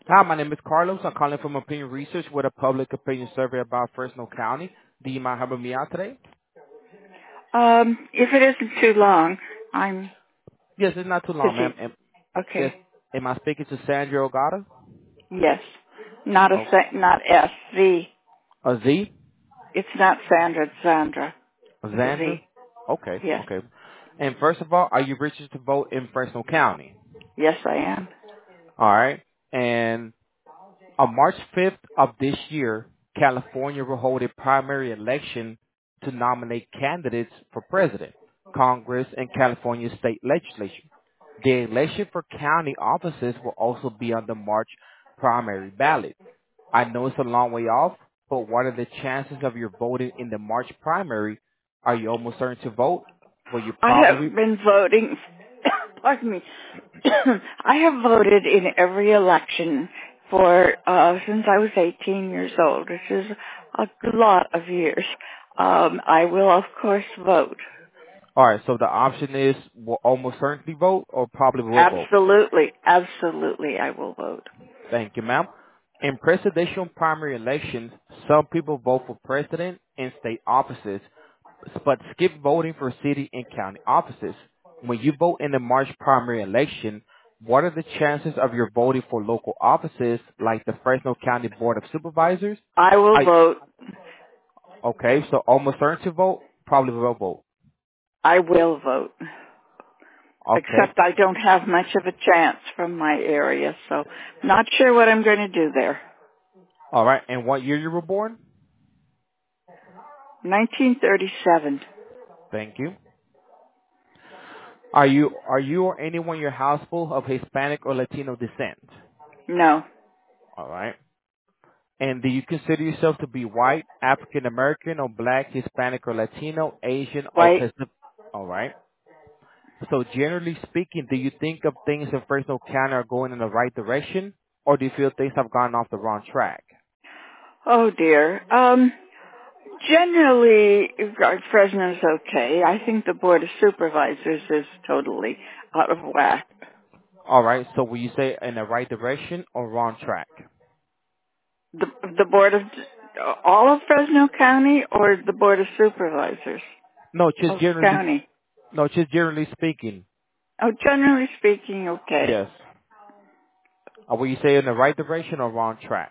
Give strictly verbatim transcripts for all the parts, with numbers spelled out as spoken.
Hi, my name is Carlos. I'm calling from Opinion Research with a public opinion survey about Fresno County. Do you mind helping me out today? Um, if it isn't too long, I'm Yes, it's not too long, ma'am. busy. Am, yes, Okay. am I speaking to Sandra Ogata? Yes. Not a Oh, sa- not S Z. a Z? It's not Sandra. It's Sandra. A With a Xandra? Z. Okay, Yes. okay. And first of all, are you registered to vote in Fresno County? Yes, I am. All right. And on March fifth of this year, California will hold a primary election to nominate candidates for president, Congress, and California state legislature. The election for county offices will also be on the March primary ballot. I know it's a long way off, but what are the chances of your voting in the March primary? Are you almost certain to vote? Will you I probably? have been voting. Pardon me. I have voted in every election for uh since I was eighteen years old, which is a lot of years. Um, I will of course vote. All right, so the option is will almost certainly vote or probably will vote. Absolutely, absolutely, I will vote. Thank you, ma'am. In presidential primary elections, some people vote for president and state offices, but skip voting for city and county offices. When you vote in the March primary election, what are the chances of your voting for local offices like the Fresno County Board of Supervisors? I will I vote. okay, so almost certain to vote, probably will vote. I will vote. Okay, Except I don't have much of a chance from my area, so not sure what I'm going to do there. all right. And what year you were born? nineteen thirty-seven. Thank you. Are you are you or anyone in your household of Hispanic or Latino descent? No. All right. And do you consider yourself to be white, African American, or black, Hispanic, or Latino, Asian, or White. Pacific? All right. So generally speaking, do you think of things in Fresno County are going in the right direction, or do you feel things have gone off the wrong track? Oh dear. Um, generally, uh, Fresno's okay. I think the Board of Supervisors is totally out of whack. All right. So will you say in the right direction or wrong track? The, the Board of, all of Fresno County or the Board of Supervisors No, just of generally. county? No, just generally speaking. Oh, generally speaking, okay. Yes. Or will you say in the right direction or wrong track?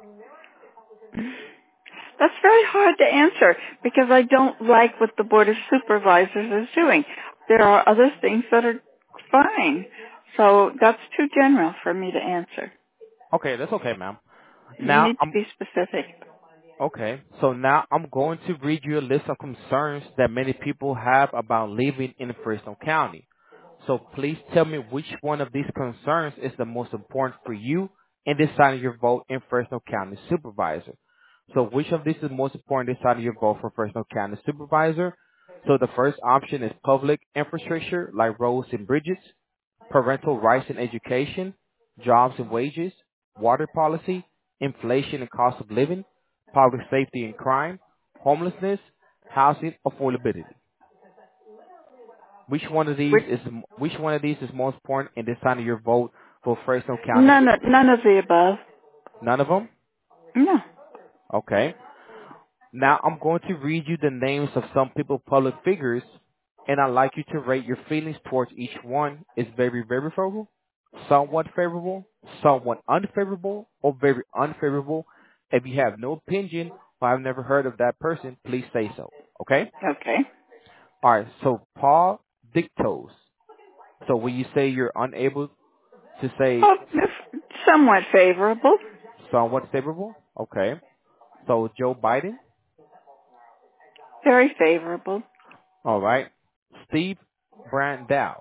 That's very hard to answer because I don't like what the Board of Supervisors is doing. There are other things that are fine. So that's too general for me to answer. Okay, that's okay, ma'am. You Now need to I'm be specific. okay. So now I'm going to read you a list of concerns that many people have about living in Fresno County. So please tell me which one of these concerns is the most important for you in deciding your vote in Fresno County Supervisor. So which of these is most important in deciding your vote for Fresno County Supervisor? So the first option is public infrastructure like roads and bridges, parental rights and education, jobs and wages, water policy, inflation and cost of living, public safety and crime, homelessness, housing affordability. Which one of these Which, is which one of these is most important in deciding your vote for Fresno County none, of, Supervisor? none of the above. None of them? No. Okay. Now I'm going to read you the names of some people, public figures, and I'd like you to rate your feelings towards each one. Is very, very favorable, somewhat favorable, somewhat unfavorable, or very unfavorable. If you have no opinion or I've never heard of that person, please say so. Okay? Okay. All right. So Paul Dictos. So when you say you're unable to say Oh, somewhat favorable. somewhat favorable, okay. So Joe Biden. Very favorable. All right. Steve Brandow.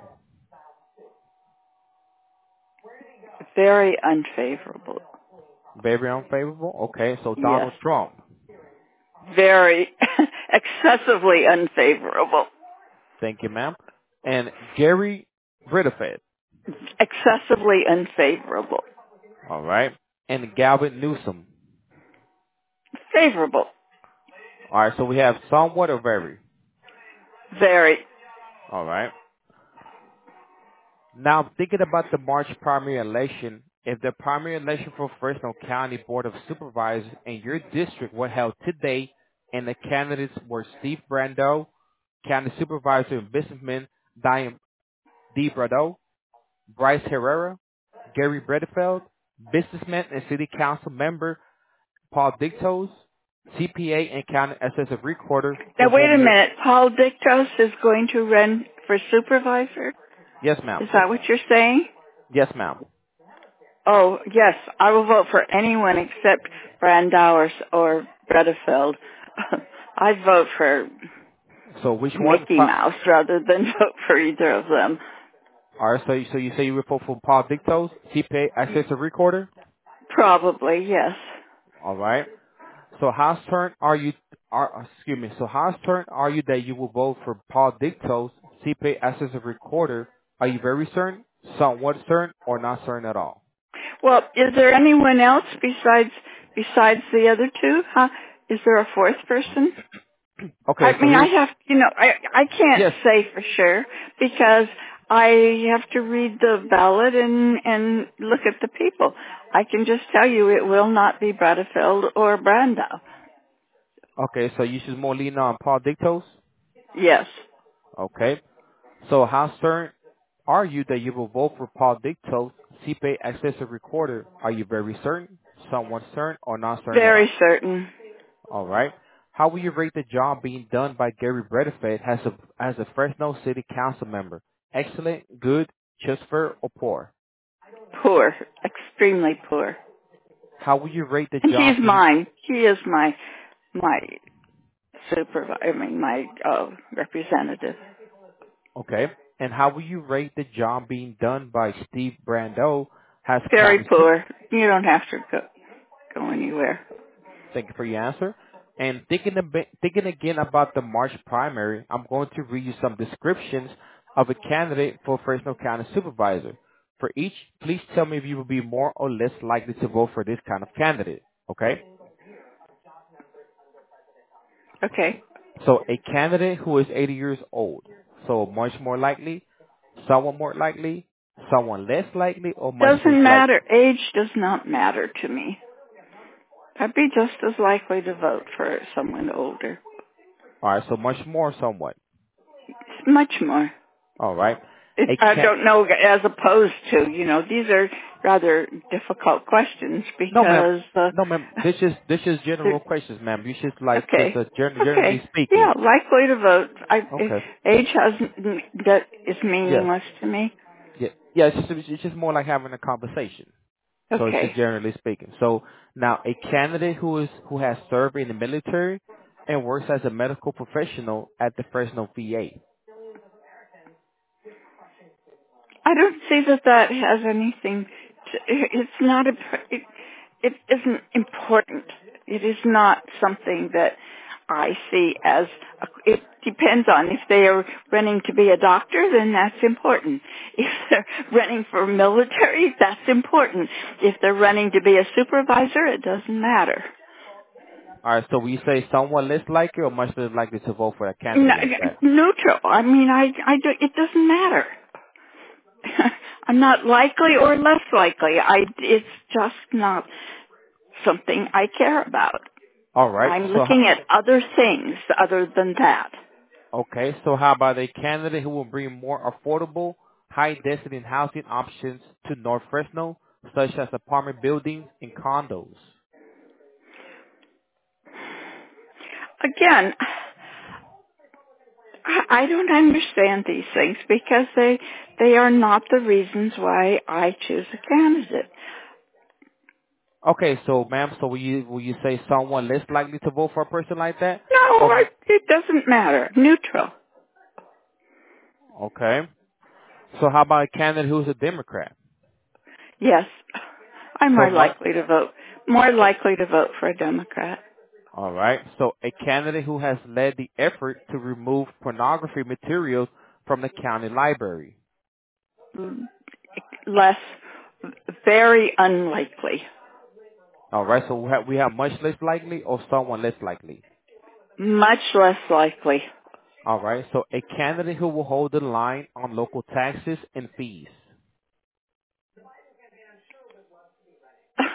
Very unfavorable. Very unfavorable. Okay, so Yes. Donald Trump. Very excessively unfavorable. Thank you, ma'am. And Gary Ridafed. Excessively unfavorable. All right. And Gavin Newsom. Favorable. All right, so we have somewhat or very. Very. All right. Now, thinking about the March primary election If the primary election for Fresno County Board of Supervisors in your district were held today and the candidates were Steve Brando, County Supervisor and businessman Diane D. Brado, Bryce Herrera, Gary Bredefeld, businessman and city council member Paul Dictos, C P A and county assessor recorder Now for wait whom a you're... minute. Paul Dictos is going to run for supervisor? Yes, ma'am. Is that what you're saying? Yes, ma'am. Oh, yes. I will vote for anyone except Brandauer or Bredefeld. I'd vote for So which one? Mickey Pa- Mouse rather than vote for either of them. All right, so you, so you say you would vote for Paul Dictos, C P A assessor recorder? Probably, yes. All right. So how certain are you, are, excuse me, so how certain are you that you will vote for Paul Dictos, C P A assessor recorder? Are you very certain, somewhat certain, or not certain at all? Well, is there anyone else besides besides the other two? Huh? Is there a fourth person? I Okay, so mean, I here's, have, you know, I I can't yes, say for sure because I have to read the ballot and and look at the people. I can just tell you it will not be Bradefeld or Brando. okay, so you should more lean on Paul Dictos? Yes, Okay. So how certain are you that you will vote for Paul Dictos, C P A accessor recorder? Are you very certain, somewhat certain, or not certain at very all? certain. All right. How will you rate the job being done by Gary Bredefeld as a as a Fresno City Council member? Excellent, good, just fair, or poor? Poor, extremely poor. How will you rate the And he's job being mine. He is my my supervisor. I mean, my uh, representative. okay? And how will you rate the job being done by Steve Brando as Very county super? poor. You don't have to go go anywhere. Thank you for your answer. And thinking, a bit, thinking again about the March primary, I'm going to read you some descriptions of a candidate for Fresno County Supervisor. For each, please tell me if you will be more or less likely to vote for this kind of candidate. Okay? Okay. So a candidate who is eighty years old. So much more likely, someone more likely, someone less likely, or much less Doesn't likely. matter. Age does not matter to me. I'd be just as likely to vote for someone older. All right, so much more, somewhat. Much more. All right. It, A I can don't know, as opposed to, you know, these are rather difficult questions No, ma'am. because, uh, No, ma'am. This is this is they're- general questions, ma'am. You should like just okay, uh, gen- generally okay, speaking. yeah, likely to vote. I, Okay. age has, that is Yes. meaningless to me. Yeah. Yeah. It's just it's just more like having a conversation. So it's just Okay. generally speaking. So now a candidate who is who has served in the military and works as a medical professional at the Fresno V A. I don't see that that has anything to, it's not a, it, it isn't important. It is not something that I see as, a, it depends on if they are running to be a doctor, then that's important. If they're running for military, that's important. If they're running to be a supervisor, it doesn't matter. All right. So we say someone less likely or much less likely to vote for a No, candidate like that. neutral. I mean, I, I do, it doesn't matter. I'm not likely or less likely. I, it's just not something I care about. All right. I'm So ho- looking at other things other than that. okay. So how about a candidate who will bring more affordable, high-density housing options to North Fresno, such as apartment buildings and condos? Again, I I don't understand these things because they they are not the reasons why I choose a candidate. Okay. So, ma'am, so will you will you say someone less likely to vote for a person like that? No, I, Or it doesn't matter. Neutral. okay. So how about a candidate who's a Democrat? Yes, I'm So more much. likely to vote. More likely to vote for a Democrat. All right. So a candidate who has led the effort to remove pornography materials from the county library. Less, very unlikely. All right. So we have, we have much less likely or someone less likely. Much less likely. All right. So a candidate who will hold the line on local taxes and fees.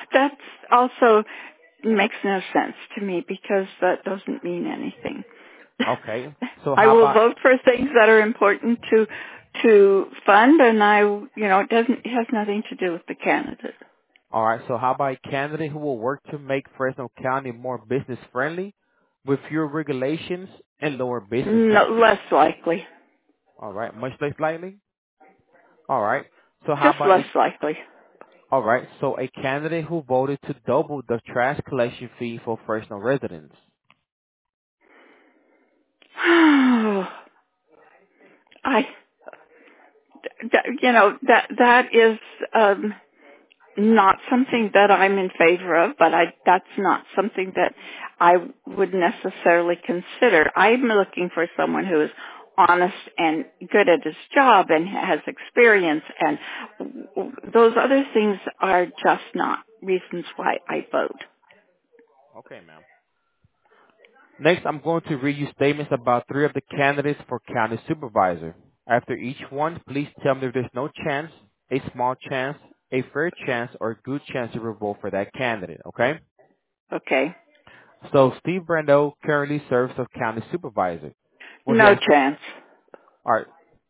that's also makes no sense to me because that doesn't mean anything. Okay. So I how will about vote for things that are important to to fund, and I, you know, it doesn't it has nothing to do with the candidate. all right? So how about a candidate who will work to make Fresno County more business friendly, with fewer regulations and lower business No, taxes? less likely, All right. Much less likely. All right. So how just about less a likely. all right? So a candidate who voted to double the trash collection fee for Fresno residents. I, that, you know, that that is. Um, not something that I'm in favor of, but I, that's not something that I would necessarily consider. I'm looking for someone who is honest and good at his job and has experience, and those other things are just not reasons why I vote. Okay, ma'am. Next, I'm going to read you statements about three of the candidates for county supervisor. After each one, please tell me if there's no chance, a small chance, a fair chance, or a good chance to vote for that candidate, okay? Okay? So Steve Brando currently serves as county supervisor. Well, he No has the, chance. alright.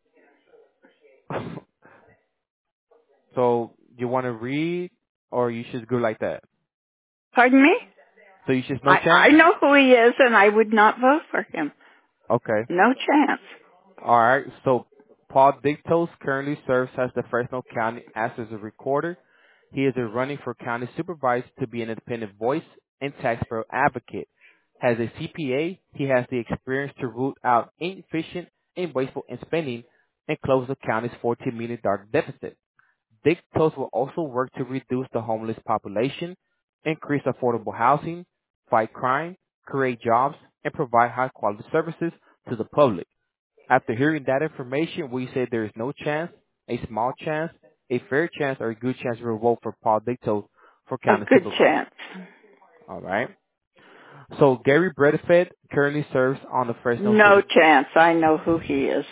So, you want to read, or you should go like that? Pardon me? So you should no I, I chance? know who he is, and I would not vote for him. Okay. No chance. All right. So Paul Dictos currently serves as the Fresno County as a recorder. He is running for county supervisor to be an independent voice and taxpayer advocate. Has a C P A, he has the experience to root out inefficient and wasteful in spending and close the county's fourteen million dollars deficit. Dictos will also work to reduce the homeless population, increase affordable housing, fight crime, create jobs, and provide high quality services to the public. After hearing that information, we say there is no chance, a small chance, a fair chance, or a good chance to vote for Paul Dictos for A county good supervisor. chance. All right. So Gary Bredefed currently serves on the Fresno No City. chance. I know who he is.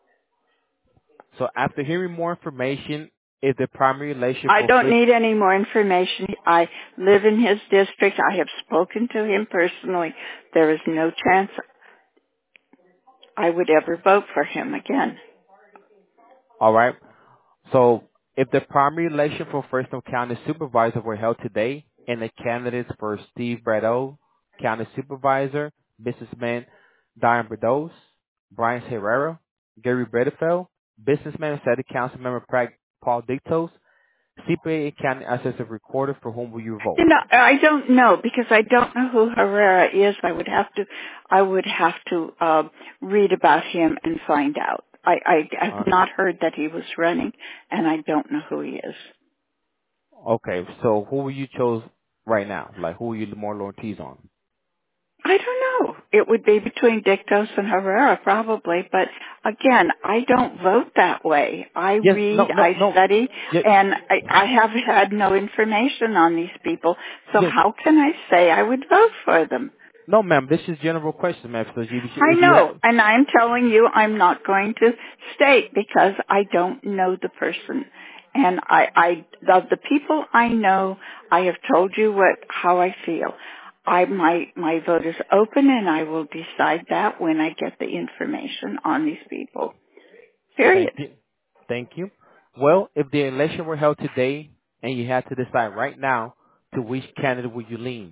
So after hearing more information, if the primary election I for don't Fresno, need any more information. I live in his district. I have spoken to him personally. There is no chance I would ever vote for him again. all right. So if the primary election for Fresno County Supervisor were held today, and the candidates for Steve Brado, County Supervisor, businessman Diane Brados, Brian Herrera, Gary Bredefeld, businessman and City Council Member Pratt Paul Dictos, C P A and County Assessor Recorder, for whom will you vote? You know, I don't know because I don't know who Herrera is. I would have to, I would have to uh, read about him and find out. I, I Uh, have not heard that he was running, and I don't know who he is. okay, so who will you choose right now? Like, who are you more loyalties on? I don't know. It would be between Dictos and Herrera probably, but again, I don't vote that way. I Yes, read, no, no, I no. study, Yes, and I, I have had no information on these people, so yes, how can I say I would vote for them? no, ma'am. This is general question, ma'am. So if you, I if you know, have, and I'm telling you I'm not going to state because I don't know the person. And I, I, of the people I know, I have told you what, how I feel. I, my, my vote is open and I will decide that when I get the information on these people. thank Period. you. Thank you. Well, if the election were held today and you had to decide right now to which candidate would you lean?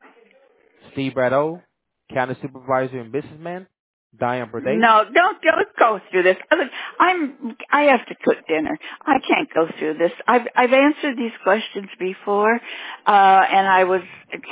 Steve Brado, County Supervisor and Businessman, Diane Burdate? No, don't don't go through this. I'm I have to cook dinner. I can't go through this. I've I've answered these questions before, uh, and I was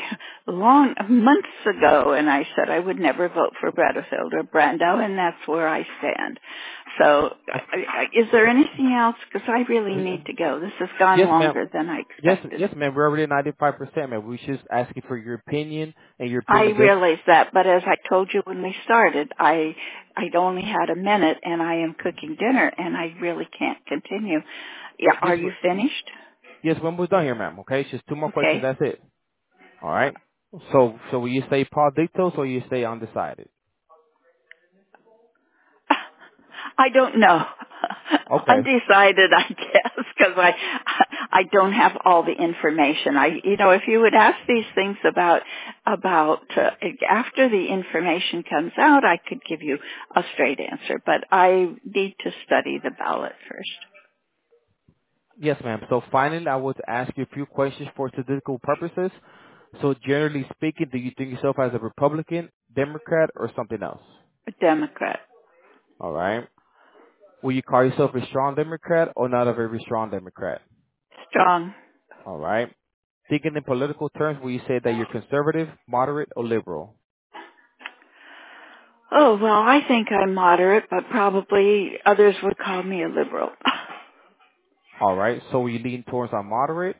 long months ago, and I said I would never vote for Bradfield or Brando, and that's where I stand. So, I, I, is there anything else? Because I really need to go. This has gone Yes, ma'am. longer than I Yes, expected. yes, ma'am. We're already ninety-five percent, ma'am. We just asking for your opinion, and your I opinion does. realize that, but as I told you when we started, I I'd only had a minute and I am cooking dinner and I really can't continue. Yeah, Yes, are you we- finished? yes, when we're done here, ma'am. Okay, it's just two more questions. Okay. That's it. All right. So, so will you say Paul Dictos or you stay undecided? I don't know. Okay. Undecided, I guess, because I I don't have all the information. I you know if you would ask these things about about uh, after the information comes out, I could give you a straight answer. But I need to study the ballot first. Yes, ma'am. So finally, I would ask you a few questions for statistical purposes. So generally speaking, do you think yourself as a Republican, Democrat, or something else? A Democrat, All right. Will you call yourself a strong Democrat or not a very strong Democrat? strong. All right. Thinking in political terms, will you say that you're conservative, moderate, or liberal? Oh well, I think I'm moderate, but probably others would call me a liberal. All right. So will you lean towards a moderate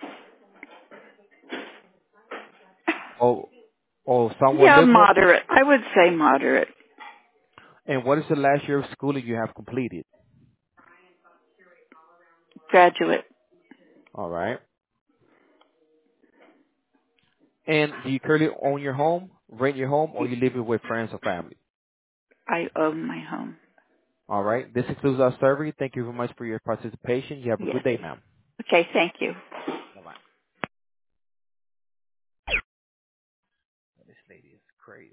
or, or somewhat Yeah, liberal? moderate. I would say moderate. And what is the last year of schooling you have completed? Graduate. All right. And do you currently own your home, rent your home, or you live it with friends or family? I own my home. All right. This concludes our survey. Thank you very much for your participation. You have a Yes. good day, ma'am. Okay, thank you. Bye-bye. This lady is crazy.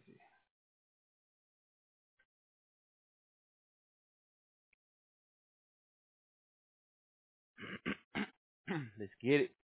Let's get it.